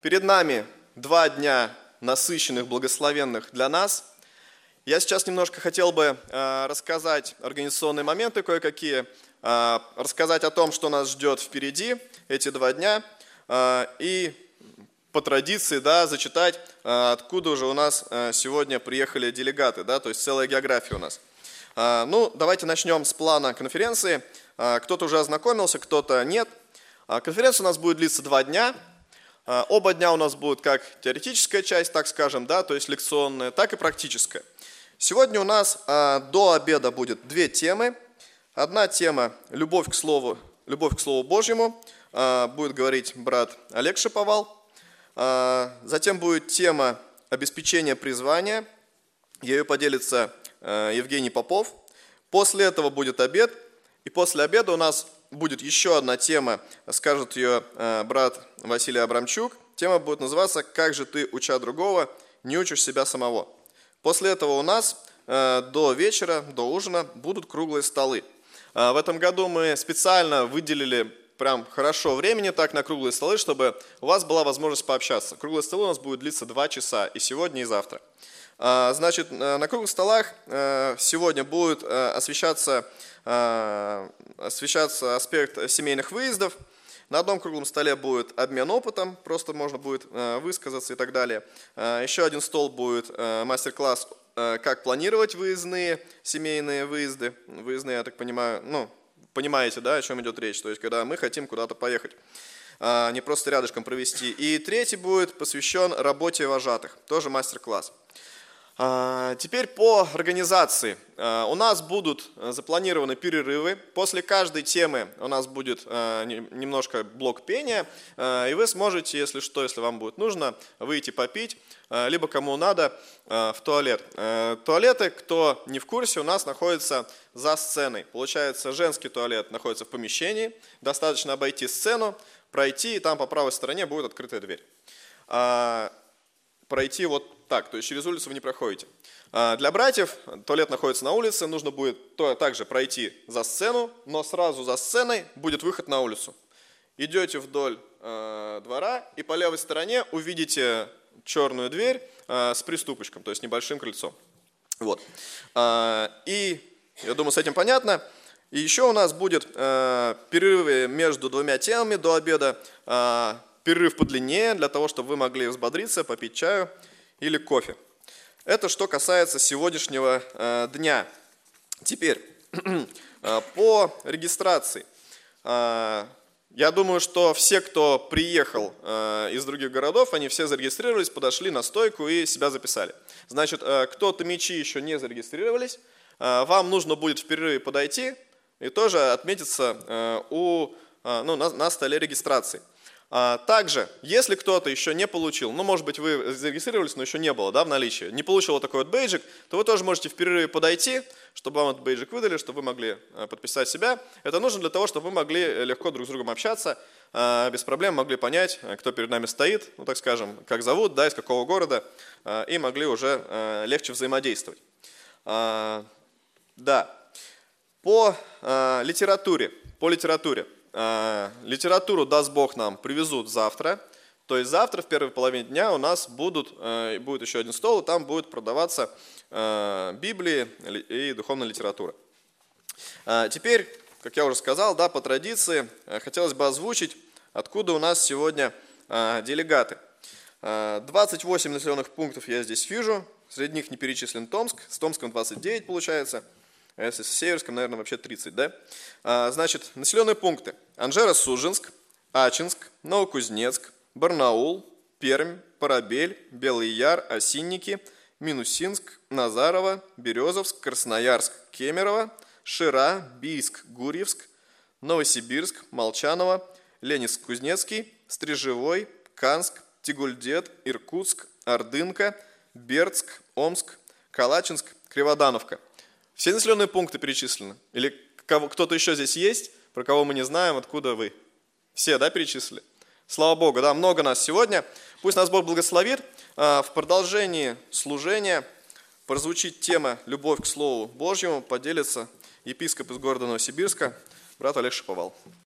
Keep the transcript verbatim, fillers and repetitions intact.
Перед нами два дня насыщенных, благословенных для нас. Я сейчас немножко хотел бы э, рассказать организационные моменты кое-какие, э, рассказать о том, что нас ждет впереди эти два дня, э, и по традиции, да, зачитать, э, откуда уже у нас э, сегодня приехали делегаты, да, то есть целая география у нас. Э, ну, давайте начнем с плана конференции. Э, кто-то уже ознакомился, кто-то нет. Э, конференция у нас будет длиться два дня. Оба дня у нас будет как теоретическая часть, так скажем, да, то есть лекционная, так и практическая. Сегодня у нас а, до обеда будет две темы. Одна тема – любовь к Слову, любовь к Слову Божьему, а, будет говорить брат Олег Шиповал. А, затем будет тема обеспечения призвания, ею поделится а, Евгений Попов. После этого будет обед, и после обеда у нас будет еще одна тема, скажет ее э, брат Василий Абрамчук. Тема будет называться «Как же ты, уча другого, не учишь себя самого?». После этого у нас э, до вечера, до ужина будут круглые столы. Э, в этом году мы специально выделили прям хорошо времени так на круглые столы, чтобы у вас была возможность пообщаться. Круглые столы у нас будут длиться два часа, и сегодня, и завтра. Э, значит, на круглых столах э, сегодня будет э, освещаться освещаться аспект семейных выездов. На одном круглом столе будет обмен опытом, просто можно будет высказаться и так далее. Еще один стол будет мастер-класс, как планировать выездные, семейные выезды. Выездные, я так понимаю, ну, понимаете, да, о чем идет речь, то есть когда мы хотим куда-то поехать, не просто рядышком провести. И третий будет посвящен работе вожатых, тоже мастер-класс. Теперь по организации. У нас будут запланированы перерывы. После каждой темы у нас будет немножко блок пения, и вы сможете, если что, если вам будет нужно, выйти попить, либо кому надо, в туалет. Туалеты, кто не в курсе, у нас находятся за сценой. Получается, женский туалет находится в помещении, достаточно обойти сцену, пройти, и там по правой стороне будет открытая дверь. Пройти вот так, то есть через улицу вы не проходите. Для братьев туалет находится на улице, нужно будет также пройти за сцену, но сразу за сценой будет выход на улицу. Идете вдоль э, двора и по левой стороне увидите черную дверь э, с приступочком, то есть небольшим крыльцом. Вот. Э, и я думаю, с этим понятно. И еще у нас будет э, перерывы между двумя темами до обеда, э, перерыв подлиннее, для того, чтобы вы могли взбодриться, попить чаю или кофе. Это что касается сегодняшнего э, дня. Теперь, э, по регистрации. Э, я думаю, что все, кто приехал э, из других городов, они все зарегистрировались, подошли на стойку и себя записали. Значит, э, кто-то мечи еще не зарегистрировались, э, вам нужно будет в перерыве подойти и тоже отметиться э, у, э, ну, на, на столе регистрации. Также, если кто-то еще не получил, ну, может быть, вы зарегистрировались, но еще не было, да, в наличии, не получил вот такой вот бейджик, то вы тоже можете в перерыве подойти, чтобы вам этот бейджик выдали, чтобы вы могли подписать себя. Это нужно для того, чтобы вы могли легко друг с другом общаться, без проблем могли понять, кто перед нами стоит, ну, так скажем, как зовут, да, из какого города, и могли уже легче взаимодействовать. Да, по литературе, по литературе. Литературу, даст Бог, нам привезут завтра. То есть завтра в первой половине дня у нас будут, будет еще один стол, и там будет продаваться Библии и духовная литература. Теперь, как я уже сказал, да, по традиции, хотелось бы озвучить, откуда у нас сегодня делегаты. двадцать восемь населенных пунктов я здесь вижу, среди них не перечислен Томск, с Томском двадцать девять получается. А если с Северском, наверное, вообще тридцать, да? А, значит, населенные пункты. Анжеро-Сужинск, Ачинск, Новокузнецк, Барнаул, Пермь, Парабель, Белый Яр, Осинники, Минусинск, Назарово, Березовск, Красноярск, Кемерово, Шира, Бийск, Гурьевск, Новосибирск, Молчаново, Ленинск-Кузнецкий, Стрежевой, Канск, Тигульдет, Иркутск, Ордынка, Бердск, Омск, Калачинск, Криводановка. Все населенные пункты перечислены? Или кто-то еще здесь есть, про кого мы не знаем, откуда вы? Все, да, перечислили? Слава Богу, да, много нас сегодня. Пусть нас Бог благословит. В продолжении служения прозвучит тема «Любовь к Слову Божьему», поделится епископ из города Новосибирска, брат Олег Шиповал.